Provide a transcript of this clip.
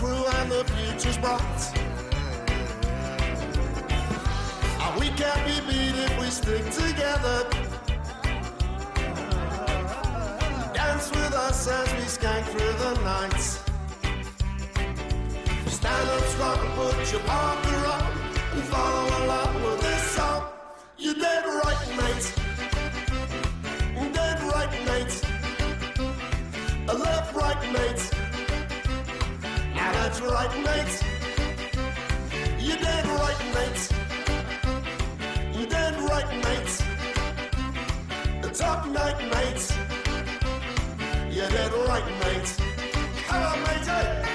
crew and the future's bright. And we can't be beat if we stick together. Dance with us as we skank through the night. Stand up strong and put your partner up and follow along with this song. You're dead right, mate. Dead right, mate. Left, right, mate. Now that's right, mate. You're dead right, mate. You're dead right, mate. Top night, mate. You're dead right, mate. Come on, mate.